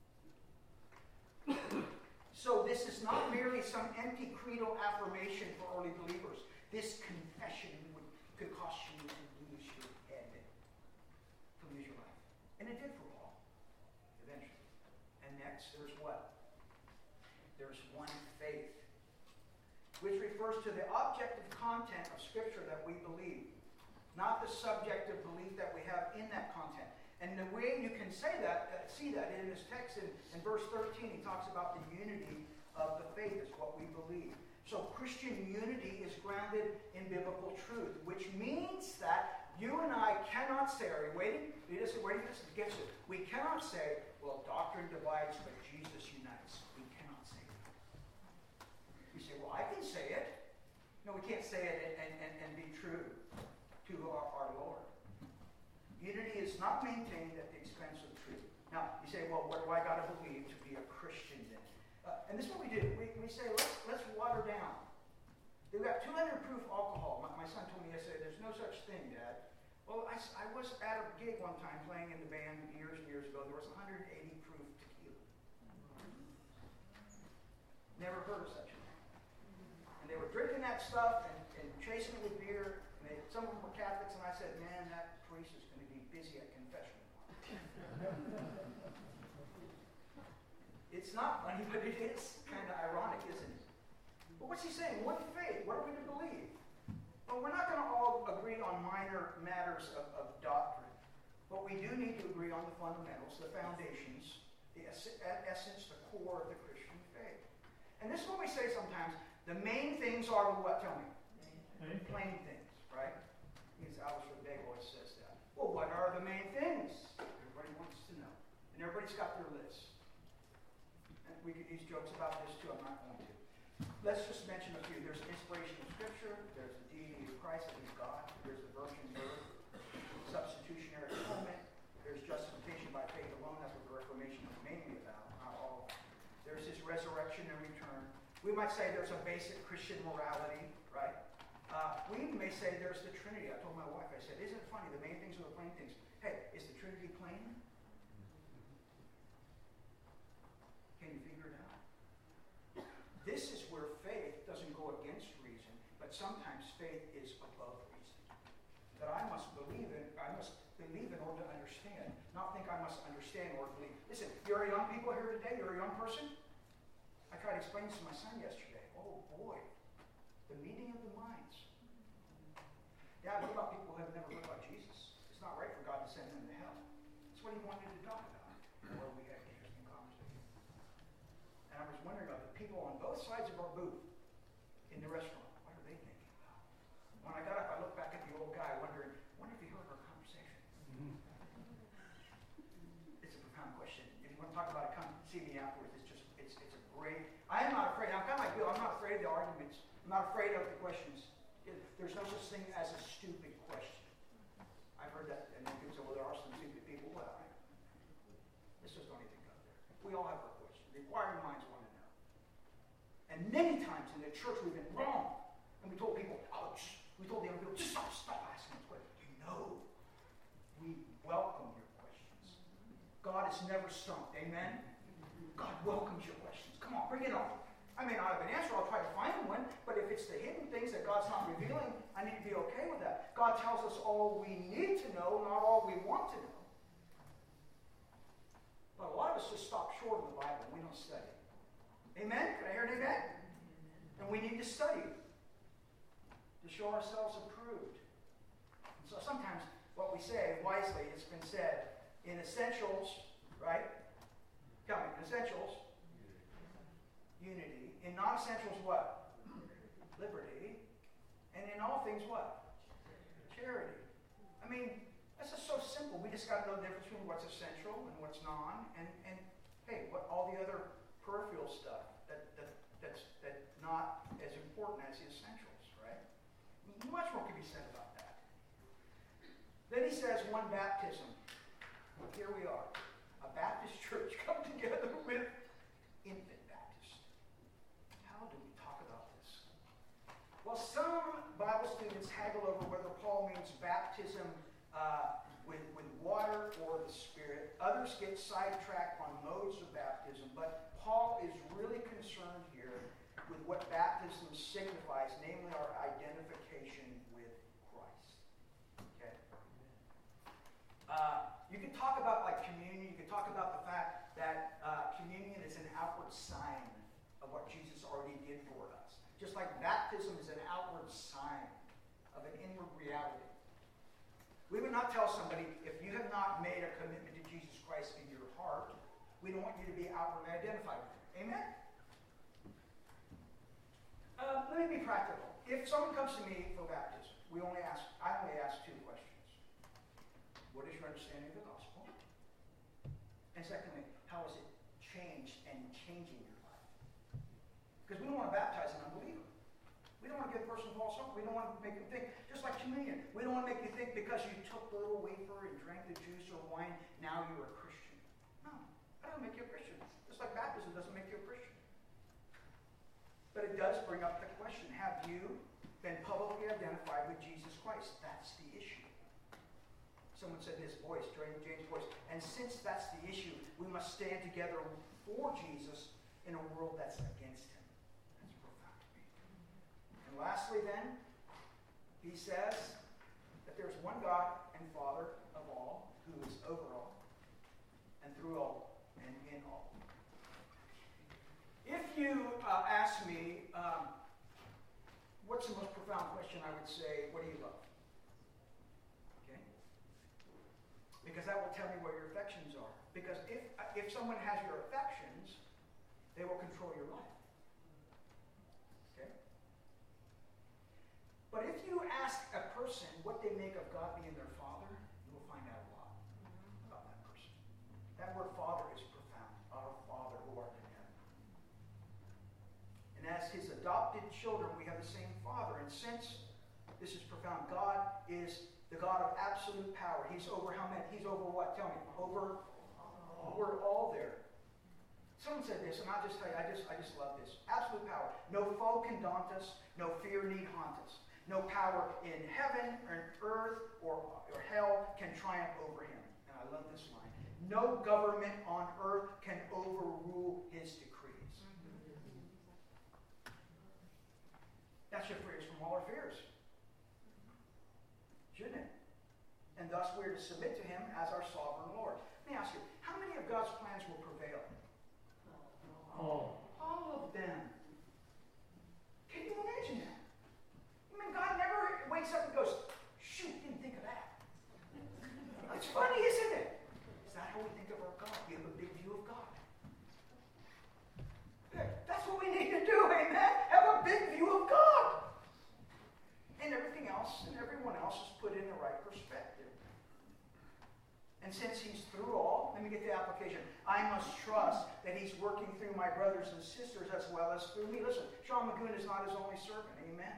So this is not merely some empty creedal affirmation for early believers. This confession could cost you to lose your head, to lose your life. And it did for Paul, eventually. And next, there's what? There's one faith, which refers to the objective content of Scripture that we believe, not the subjective belief that we have in that content. And the way you can say that, see that in this text in verse 13, he talks about the unity of the faith is what we believe. So Christian unity is grounded in biblical truth, which means that you and I cannot say, are you waiting? Waiting for this to get you. We cannot say, well, doctrine divides, but Jesus unites. We cannot say that. You say, well, I can say it. No, we can't say it and be true to our Lord. Unity is not maintained at the expense of truth. Now, you say, well, what do I got to believe to be a Christian then? And this is what we do. We say, let's water down. They've got 200 proof alcohol. My son told me yesterday, there's no such thing, Dad. Well, I was at a gig one time playing in the band years and years ago. There was 180 proof tequila. Never heard of such a thing. And they were drinking that stuff and chasing it with beer. And some of them were Catholics, and I said, man, that priest is going to be busy at confession. It's not funny, but it is kind of ironic, isn't it? But what's he saying? One faith. What are we to believe? Well, we're not going to all agree on minor matters of doctrine, but we do need to agree on the fundamentals, the foundations, the essence, the core of the Christian faith. And this is what we say sometimes. The main things are the what? Tell me. Plain things, right? Because Alistair Begg always says that. Well, what are the main things? Everybody wants to know. And everybody's got their list. And we could use jokes about this too. I'm not going to. Let's just mention a few. There's inspiration of Scripture. There's the deity of Christ, that he's God. There's the virgin birth. Substitutionary atonement. There's justification by faith alone. That's what the Reformation is mainly about. Not all. There's his resurrection and return. We might say there's a basic Christian morality, right? We may say there's the Trinity. I told my wife, I said, isn't it funny? The main things are the plain things. Hey, is the Trinity plain? Can you figure it out? This is where faith doesn't go against reason, but sometimes faith is above reason. That I must believe in order to understand, not think I must understand or believe. Listen, you're young people here today, you're a young person. I tried to explain this to my son yesterday. Oh boy, the meeting of the minds. Dad, what about people who have never heard about Jesus? It's not right for God to send them to hell. That's what he wanted to talk about. Where we had an interesting conversation. And I was wondering about the people on both sides of our booth in the restaurant. What are they thinking about? When I got up, I looked back at the old guy, wondering, wonder if he heard our conversation. It's I'm not afraid of the questions. There's no such thing as a stupid question. I've heard that, and then people say, well, there are some stupid people. Well, let's just don't even go there. We all have our questions. The inquiring minds want to know. And many times in the church we've been wrong. And we told people, we told the young people, just stop asking those questions. You know, we welcome your questions. God is never stumped. Amen? God welcomes your questions. Come on, bring it on. I may not have an answer, I'll try to find one, but if it's the hidden things that God's not revealing, I need to be okay with that. God tells us all we need to know, not all we want to know. But a lot of us just stop short of the Bible. We don't study. Amen? Can I hear an amen? And we need to study to show ourselves approved. And so sometimes what we say, wisely, it's been said, in essentials, right? Tell me, in essentials, unity. In non-essentials, what? Liberty. And in all things, what? Charity. I mean, that's just so simple. We just got to know the difference between what's essential and what's non. And hey, what all the other peripheral stuff that's not as important as the essentials, right? Much more can be said about that. Then he says one baptism. Well, here we are. A Baptist church come together with infant Baptists. How do we talk about this? Well, some Bible students haggle over whether Paul means baptism with water or the Spirit. Others get sidetracked on modes of baptism, but Paul is really concerned here with what baptism signifies, namely our identification with Christ. Okay? You can talk about like communion. You can talk about the fact that communion is an outward sign of what Jesus already did for us. Just like baptism is an outward sign of an inward reality. We would not tell somebody, if you have not made a commitment to Jesus Christ in your heart, we don't want you to be outwardly identified with him. Amen? Let me be practical. If someone comes to me for baptism, I only ask two questions. What is your understanding of the gospel? And secondly, how has it changed and changing your life? Because we don't want to baptize an unbeliever. We don't want to give a person false hope. We don't want to make them think, just like communion, we don't want to make you think because you took the little wafer and drank the juice or wine, now you're a Christian. No, that doesn't make you a Christian. Just like baptism doesn't make you a Christian. But it does bring up the question, have you been publicly identified with Jesus Christ? That's the issue. Someone said in his voice, James' voice, and since that's the issue, we must stand together for Jesus in a world that's against him. That's profound to me. And lastly then, he says that there's one God and Father of all, who is over all, and through all, and in all. If you ask me, what's the most profound question, I would say, what do you love? Okay? Because that will tell me where your affections are. Because if someone has your affections, they will control your life. Okay? But if you ask a person what they make of God being their father, you will find out a lot about that person. That word father is profound. Our Father who art in heaven. And as his adopted children, we have the same Father. And since this is profound, God is the God of absolute power. He's over how many? He's over what? Tell me. Over all there. Someone said this, and I'll just tell you, I just love this. Absolute power. No foe can daunt us. No fear need haunt us. No power in heaven or in earth or hell can triumph over him. And I love this line. No government on earth can overrule his decrees. That should free us from all our fears. Shouldn't it? And thus we're to submit to him as our sovereign Lord. Let me ask you, how many of God's plans will prevail? All of them. Can you imagine that? I mean, God never wakes up and goes, shoot, didn't think of that. It's funny, isn't it? Is that how we think of our God? We have a big view of God. That's what we need to do, amen? Have a big view of God. And everything else and everyone else is put in the right perspective. And since he's through all, Let me get the application. I must trust that he's working through my brothers and sisters as well as through me. Listen, Sean Magoon is not his only servant. Amen.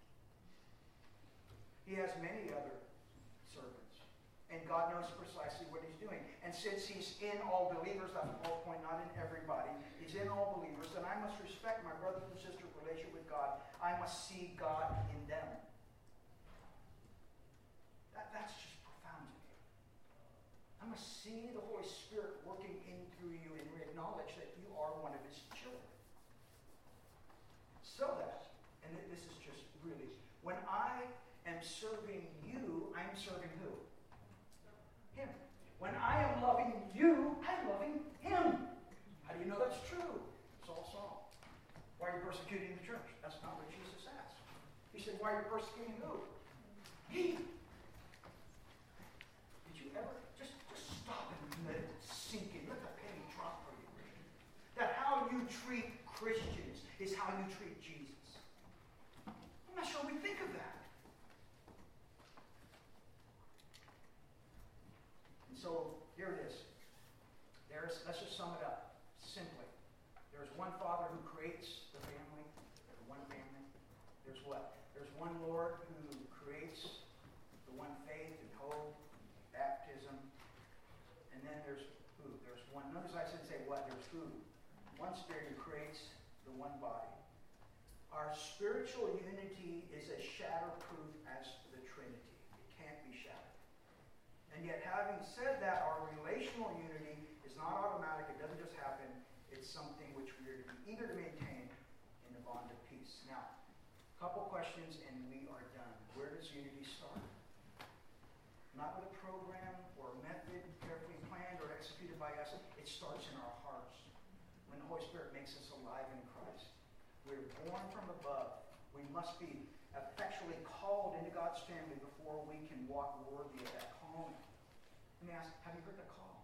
He has many other servants. And God knows precisely what he's doing. And since he's in all believers, that's Paul's point, not in everybody. He's in all believers. Then I must respect my brothers and sisters' relationship with God. I must see God in them. That's just profound to me. I must see the Holy Spirit working in through you and acknowledge that you are one of his children. So that, and this is just really, when I am serving you, I'm serving who? Him. When I am loving you, I'm loving him. How do you know that's true? Saul. Why are you persecuting the church? That's not what Jesus asked. He said, why are you persecuting who? He. Did you ever just stop and let it sink in? Let the penny drop for you. That how you treat Christians is how you treat Jesus. I'm not sure we think of that. And so here it is. Let's just sum it up simply. There's one Father who creates the family. There's one family. There's what? There's one Lord who creates the one faith and hope, baptism. And then there's who? There's one. Notice I didn't say what. There's who. One Spirit who creates the one body. Our spiritual unity is as shatterproof as the Trinity. It can't be shattered. And yet, having said that, our relational unity is not automatic. It doesn't just happen. It's something which we are to be eager to maintain in the bond of peace. Now, a couple questions and we are done. Where does unity start? Not with a program or a method carefully planned or executed by us. It starts in our hearts. When the Holy Spirit makes us alive in Christ. We're born from above. We must be effectually called into God's family before we can walk worthy of that calling. Let me ask, have you heard that call?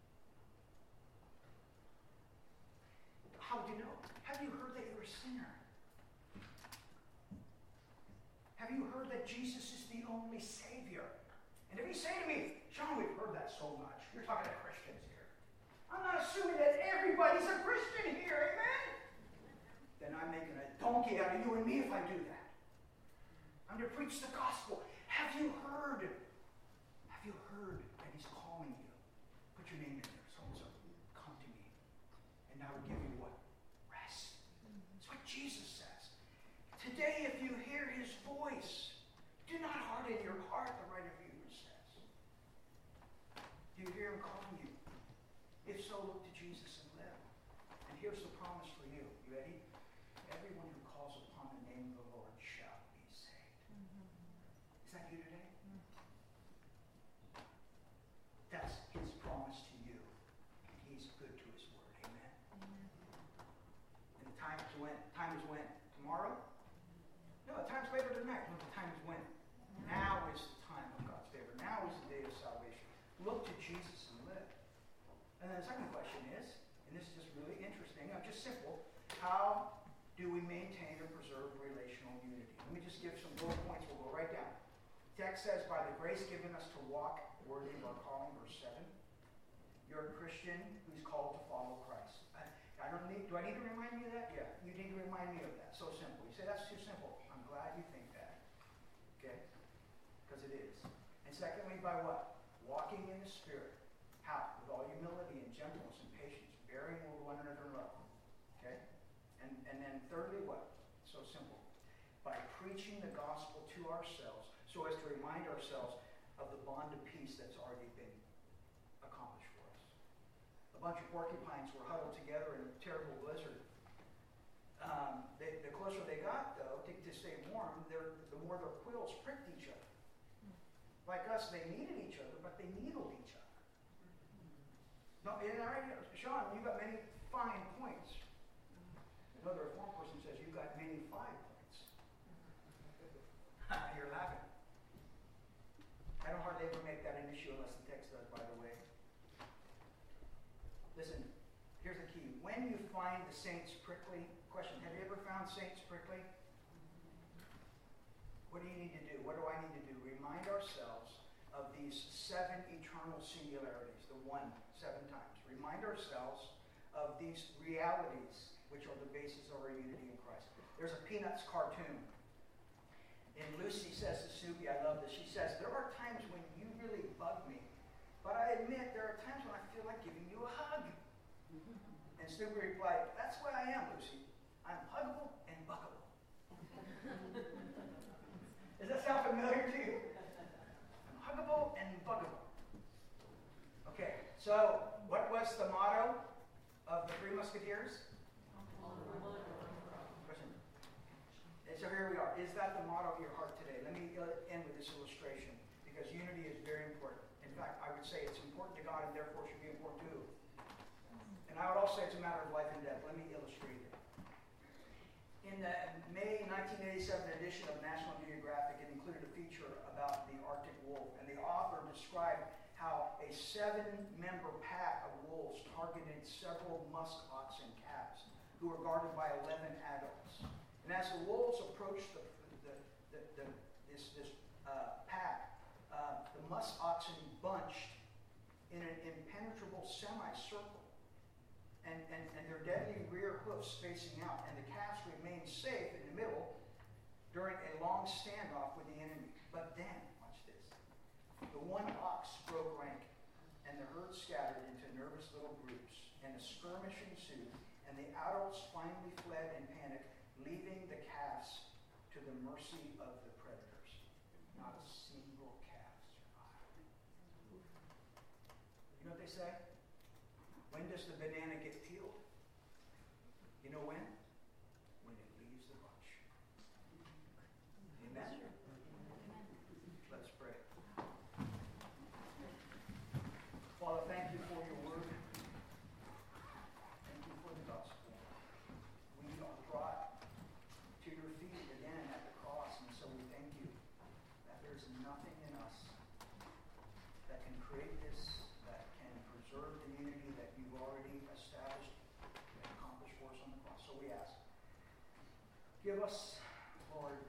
How do you know? Have you heard that you're a sinner? Have you heard that Jesus is the only Savior? And if you say to me, Sean, we've heard that so much. You're talking to Christians here. I'm not assuming that everybody's a Christian here, amen? Then I'm making a donkey out of you and me if I do that. I'm to preach the gospel. Have you heard that he's calling you? Put your name in there. So-and-so, come to me. And I will give you what? Rest. That's what Jesus says. Today, if you hear his voice, do not harden your heart, the writer of Hebrews says. Do you hear him calling you? If so, look to Jesus and live. And here's the promise for you. You ready? Everyone who calls upon the name of the Lord shall be saved. Is that you today? That's his promise to you. And he's good to his word. Amen? And the time is when? Time is when? Tomorrow? No, the time's later tonight. No, the time is when? Now is the time of God's favor. Now is the day of salvation. Look to Jesus and live. And then the second question is, and this is just really interesting, just simple, how do we maintain or preserve relational unity? Let me just give some bullet points. We'll go right down. Text says, by the grace given us to walk worthy of our calling, verse 7. You're a Christian who's called to follow Christ. Do I need to remind you of that? Yeah, you need to remind me of that. So simple. You say, that's too simple. I'm glad you think that. Okay? Because it is. And secondly, by what? Walking in the Spirit. How? With all humility and gentleness and patience, bearing with one another in love. Okay? And then thirdly, what? So simple. By preaching the gospel to ourselves, so as to remind ourselves of the bond of peace that's already been accomplished for us. A bunch of porcupines were huddled together in a terrible blizzard. The closer they got, though, to stay warm, the more their quills pricked each other. Like us, they needed each other, but they needled each other. No, Sean, you got many fine points. Another reform person says you've got many 5 points. You're laughing. I don't hardly ever make that an issue unless the text does, by the way. Listen, here's the key. When you find the saints prickly, question, have you ever found saints prickly? What do you need to do? What do I need to do? Remind ourselves of the these 7 eternal singularities, the one 7 times. Remind ourselves of these realities which are the basis of our unity in Christ. There's a Peanuts cartoon. And Lucy says to Snoopy, I love this, she says, there are times when you really bug me, but I admit there are times when I feel like giving you a hug. And Snoopy replied, that's what I am, Lucy. I'm huggable and buggable. Does that sound familiar to you? I'm huggable and buggable. Okay, so what was the motto of the Three Musketeers? Question. And so here we are. Is that the motto of your heart today? Let me end with this illustration because unity is very important. In fact, I would say it's important to God and therefore should be important to who? And I would also say it's a matter of life and death. Let me illustrate it. In the May 1987 edition of National Geographic, it included a feature about the Arctic wolf, and the author described how a 7-member pack of wolves targeted several musk oxen calves who were guarded by 11 adults. And as the wolves approached this pack, the musk oxen bunched in an impenetrable semicircle, and their deadly rear hoofs facing out, and the calves remained safe in the middle during a long standoff with the enemy. But then, watch this, the one ox broke rank, and the herd scattered into nervous little groups, and a skirmish ensued, and the adults finally fled in panic, leaving the calves to the mercy of the predators. Not a single calf survived. You know what they say? When does the banana get peeled? You know when? When it leaves the bunch. Amen? Let's pray. Father, thank you for your word. Thank you for the gospel. We are brought to your feet again at the cross, and so we thank you that there's nothing in us that can create this, that can preserve the unity that you've already established and accomplished for us on the cross. So we ask, give us, Lord,